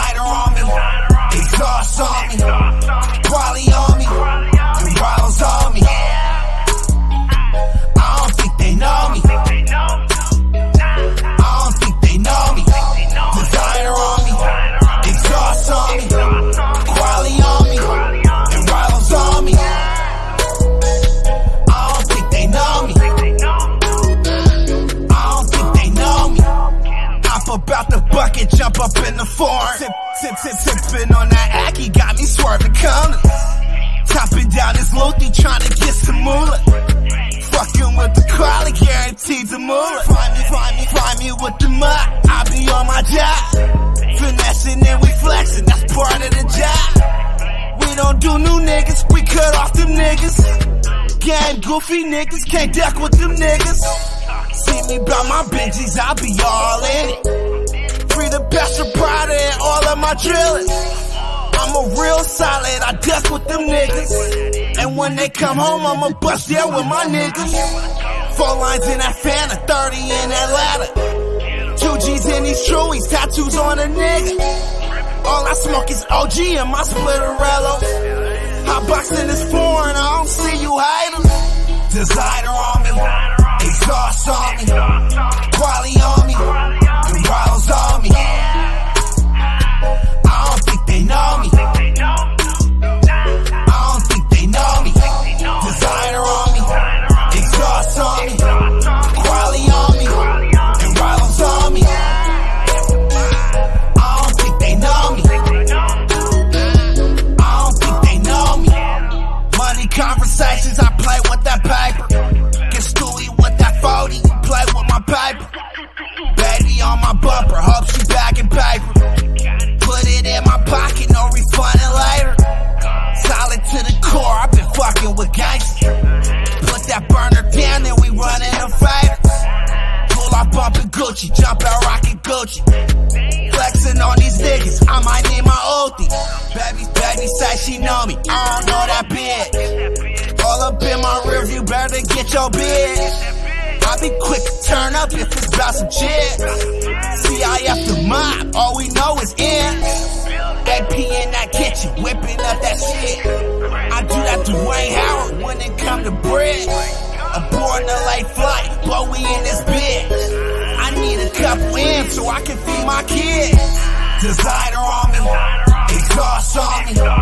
Designer on me, exhaust on me, quality on me, and bottles on me. I don't think they know me. I don't think they know me. Designer on me, exhaust on me, quality on me, and bottles on me. I don't think they know me. I don't think they know me. Hop about the bucket, jump up in the foreign. Tipping on that Aki, got me swerving corners. Topping down this Lothi, trying to get some moolah. Fucking with the quality, guaranteed the moolah. Find me with the mud, I be on my job. Finessing and we flexing, that's part of the job. We don't do new niggas, we cut off them niggas. Gang goofy niggas, can't duck with them niggas. See me bout my Benjis, I'll be all in it. Free the Pastor Prada and all of my drillers. I'm a real solid, I duck with them niggas. And when they come home, I'ma bust there with my niggas. 4 lines in that Fanta, 30 in that ladder. 2 G's in these Truies, tattoos on a nigga. All I smoke is OG and my Splitterello. Hot boxing is foreign, I don't see you hiding. Designer on me, exhaust on me, quality on me, and bottles on me. I don't think they know me. I don't think they know me. Designer on me, exhaust on me, quality on me, and bottles on me. I don't think they know me. I don't think they know me. Money conversations, I play with that paper. Get Stewie with that 40, play with my paper. Baby on my bumper, hope she back in paper. Put it in my pocket, no refunding later. Solid to the core, I've been fucking with gangsters. Put that burner down, then we running a fighter. Pull off bumping Gucci, jump out rocking Gucci. Flexing on these niggas, I might need my Oldie. Baby say she know me, I don't know that bitch. All up in my rearview, better get your bitch. I be quick to turn up if it's about some chips. CIF the mob, all we know is in. AP in that kitchen, whipping up that shit. I do that Dwayne Howard when it come to bread. Aboard the late flight, but we in this bitch. I need a couple M's so I can feed my kids. Designer on me, exhaust on me,